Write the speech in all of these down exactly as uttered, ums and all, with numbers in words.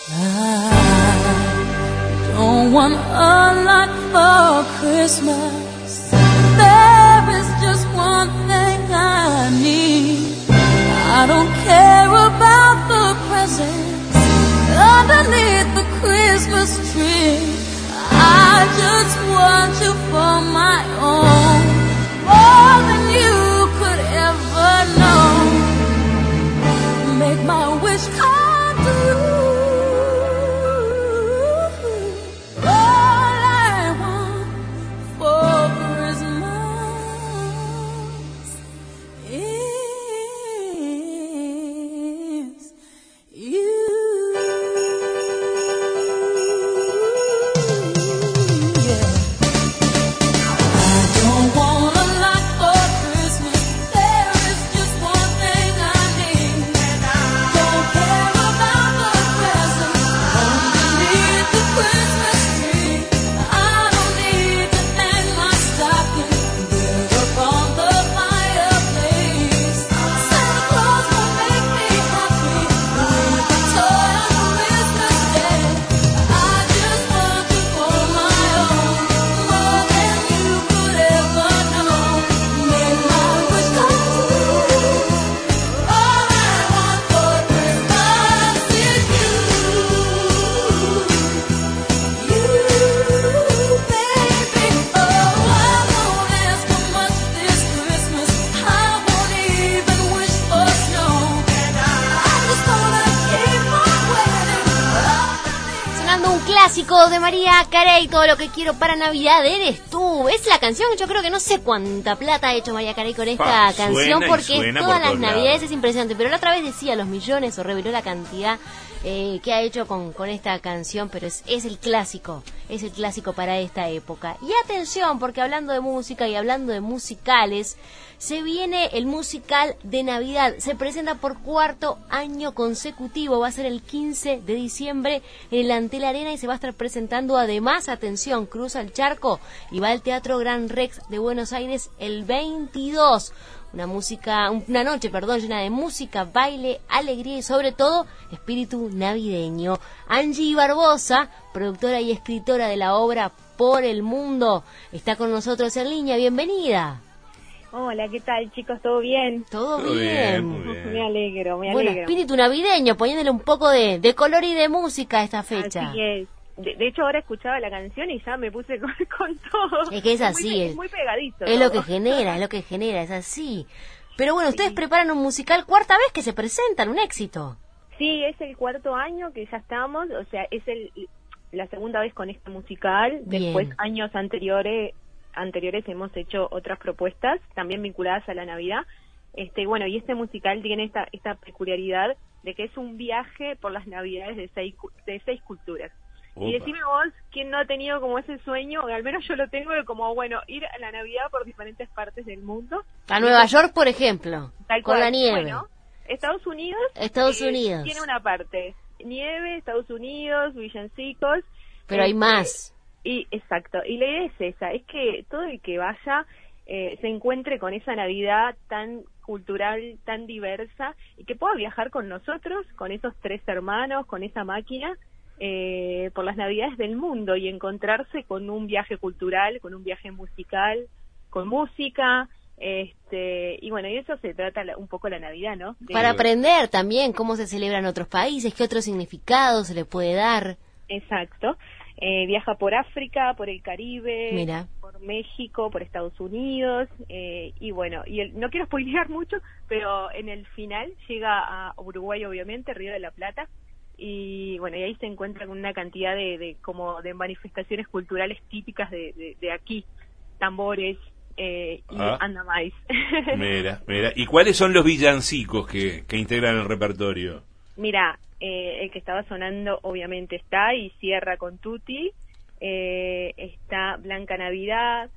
I don't want a lot for Christmas. There is just one thing I need. I don't care about the presents underneath the Christmas tree. I just want you for my own, more than you could ever know. Make my wish come true. All I want for Christmas is you. De Mariah Carey, todo lo que quiero para Navidad eres tú. Es la canción, yo creo que no sé cuánta plata ha hecho Mariah Carey con esta Pa, canción, porque suena todas por las navidades lados. es impresionante. Pero la otra vez decía los millones o reveló la cantidad eh, que ha hecho con, con esta canción, pero es, es el clásico, es el clásico para esta época. Y atención, porque hablando de música y hablando de musicales, se viene el musical de Navidad. Se presenta por cuarto año consecutivo. Va a ser el quince de diciembre en el Antel Arena y se va a estar presentando además, atención, cruza el charco y va al Teatro Gran Rex de Buenos Aires el veintidós. Una música, una noche, perdón, llena de música, baile, alegría y sobre todo espíritu navideño. Angie Barbosa, productora y escritora de la obra Por el Mundo, está con nosotros en línea. Bienvenida. Hola, ¿qué tal, chicos? ¿Todo bien? Todo, Todo bien, bien. muy bien. Me alegro, me Bueno, alegro. espíritu navideño, poniéndole un poco de, de color y de música a esta fecha. Así es. De, de hecho, ahora escuchaba la canción y ya me puse con, con todo. Es que es así, Muy, es, muy pegadizo. es lo todo. que genera, es lo que genera, es así. Pero bueno, ustedes preparan un musical, cuarta vez que se presentan, un éxito. Sí, es el cuarto año que ya estamos, o sea, es el la segunda vez con este musical. Bien. Después, años anteriores anteriores hemos hecho otras propuestas, también vinculadas a la Navidad. Este, bueno, y este musical tiene esta esta peculiaridad de que es un viaje por las Navidades de seis, de seis culturas. Opa. Y decime vos, ¿quién no ha tenido como ese sueño? O al menos yo lo tengo, de como, bueno, ir a la Navidad por diferentes partes del mundo. A Nueva York, por ejemplo, Tal con cual. la nieve. Bueno, Estados Unidos. Estados eh, Unidos. Tiene una parte. Nieve, Estados Unidos, villancicos. Pero hay este, más. Y exacto. Y la idea es esa, es que todo el que vaya eh, se encuentre con esa Navidad tan cultural, tan diversa, y que pueda viajar con nosotros, con esos tres hermanos, con esa máquina, eh, por las Navidades del mundo y encontrarse con un viaje cultural, con un viaje musical, con música. Este, y bueno, y eso se trata la, un poco la Navidad, ¿no? De, Para aprender también cómo se celebra en otros países, qué otro significado se le puede dar. Exacto. Eh, viaja por África, por el Caribe, Mira. por México, por Estados Unidos, eh, y bueno, y el, no quiero spoilear mucho, pero en el final llega a Uruguay, obviamente, Río de la Plata, y bueno, y ahí se encuentra con una cantidad de, de como de manifestaciones culturales típicas de, de, de aquí, tambores, eh, y Ah. anda más. Mira, mira. ¿Y cuáles son los villancicos que, que integran el repertorio? Mira, eh, el que estaba sonando obviamente está y cierra con Tutti, eh, está Blanca Navidad,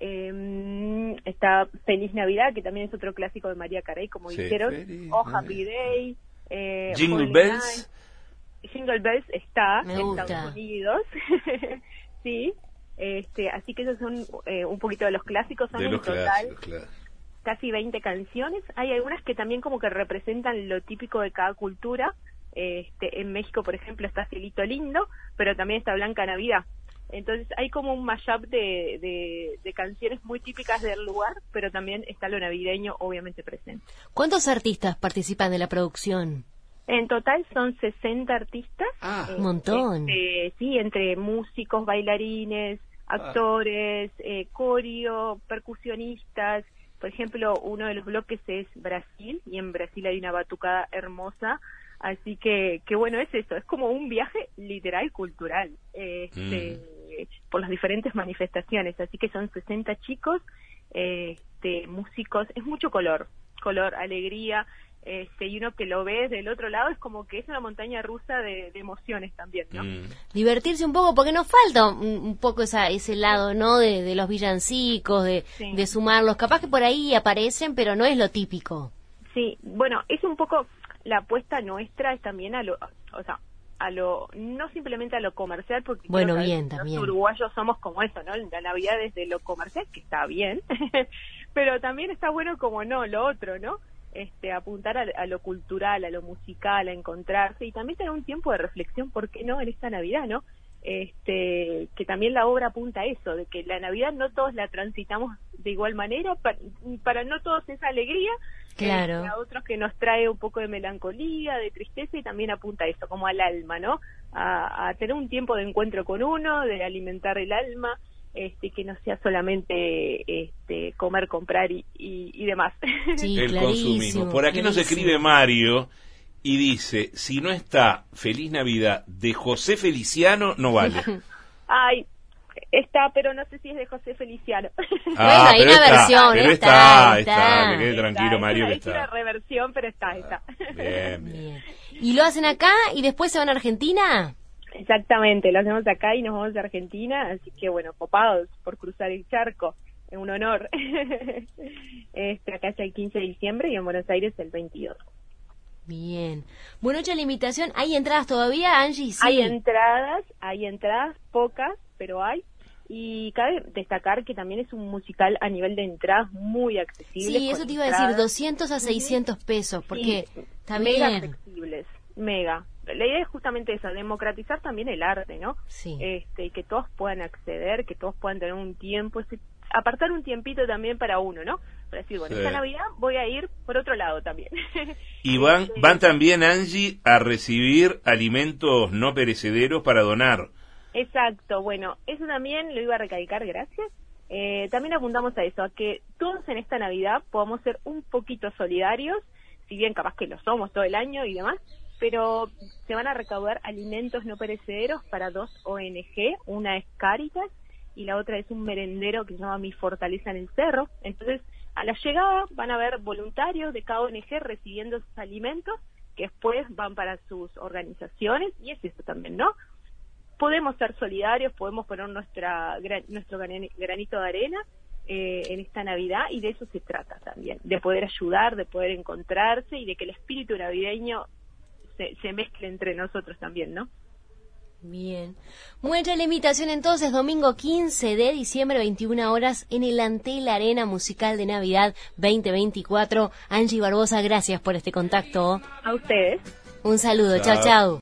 eh, está Feliz Navidad, que también es otro clásico de Mariah Carey, como Sí, dijeron, Feliz Oh Happy Navidad. Day, eh, Jingle Holy Bells. Night. Jingle Bells está Me en gusta. Estados Unidos, sí, este, así que esos son eh, un poquito de los clásicos, son De en los total clásicos, claro. casi veinte canciones. Hay algunas que también como que representan lo típico de cada cultura, Este, en México, por ejemplo, está Cielito Lindo, pero también está Blanca Navidad. Entonces hay como un mashup de, de, de canciones muy típicas del lugar, pero también está lo navideño obviamente presente. ¿Cuántos artistas participan de la producción? En total son sesenta artistas. Ah, un montón. Este, sí, entre músicos, bailarines, actores, ah. eh, corio, percusionistas. Por ejemplo, uno de los bloques es Brasil, y en Brasil hay una batucada hermosa. Así que, que bueno, es eso, es como un viaje literal cultural, este, mm. por las diferentes manifestaciones. Así que son sesenta chicos, este, músicos, es mucho color, color, alegría, este, y uno que lo ve del otro lado es como que es una montaña rusa de, de emociones también, ¿no? Mm. Divertirse un poco, porque nos falta un, un poco esa, ese lado, ¿no? De, de los villancicos, de, sí. de sumarlos, capaz que por ahí aparecen, pero no es lo típico. Sí, bueno, es un poco... La apuesta nuestra es también a lo, o sea, a lo, no simplemente a lo comercial, porque bueno, creo que bien, los también. uruguayos somos como eso, ¿no? La Navidad desde lo comercial, que está bien, pero también está bueno como no, lo otro, ¿no? Este, apuntar a, a lo cultural, a lo musical, a encontrarse y también tener un tiempo de reflexión, ¿por qué no? En esta Navidad, ¿no? Este, que también la obra apunta a eso, de que la Navidad no todos la transitamos de igual manera, para, para no todos es alegría, claro. Eh, a otros que nos trae un poco de melancolía, de tristeza, y también apunta a eso, como al alma, ¿no? A, a tener un tiempo de encuentro con uno, de alimentar el alma, este, que no sea solamente este, comer, comprar y, y, y demás. Sí, el consumismo. Por aquí clarísimo. Nos escribe Mario y dice, si no está Feliz Navidad de José Feliciano, no vale. Ay, está, pero no sé si es de José Feliciano. Ah, bueno, hay una está, versión, pero está, está, está, está, que quede tranquilo, está, Mario, es que una, está. Es una reversión, pero está, está. Bien, bien. bien. ¿Y lo hacen acá y después se van a Argentina? Exactamente, lo hacemos acá y nos vamos a Argentina, así que bueno, copados por cruzar el charco, es un honor. Este, acá es el quince de diciembre y en Buenos Aires el veintidós. Bien. Bueno, hecha la invitación, ¿hay entradas todavía, Angie? Sí. Hay entradas, hay entradas, pocas, pero hay. Y cabe destacar que también es un musical a nivel de entradas muy accesible. Sí, eso te iba a decir, doscientos a seiscientos pesos, porque sí, está mega bien. accesibles, mega. La idea es justamente esa, democratizar también el arte, ¿no? Sí. Este, que todos puedan acceder, que todos puedan tener un tiempo, ese, apartar un tiempito también para uno, ¿no? Para decir, bueno, sí. esta Navidad voy a ir por otro lado también. Y van, van también, Angie, a recibir alimentos no perecederos para donar. Exacto, bueno, eso también lo iba a recalcar, gracias. Eh, también apuntamos a eso, a que todos en esta Navidad podamos ser un poquito solidarios, si bien capaz que lo somos todo el año y demás, pero se van a recaudar alimentos no perecederos para dos O N G, una es Cáritas y la otra es un merendero que se llama Mi Fortaleza en el Cerro. Entonces, a la llegada van a haber voluntarios de cada O N G recibiendo esos alimentos que después van para sus organizaciones, y es eso también, ¿no? Podemos ser solidarios, podemos poner nuestra nuestro granito de arena eh, en esta Navidad, y de eso se trata también, de poder ayudar, de poder encontrarse y de que el espíritu navideño se, se mezcle entre nosotros también, ¿no? Bien. Muestra la invitación entonces, domingo quince de diciembre, veintiuna horas, en el Antel Arena Musical de Navidad veinte veinticuatro. Angie Barbosa, gracias por este contacto. A ustedes. Un saludo, chao, chao.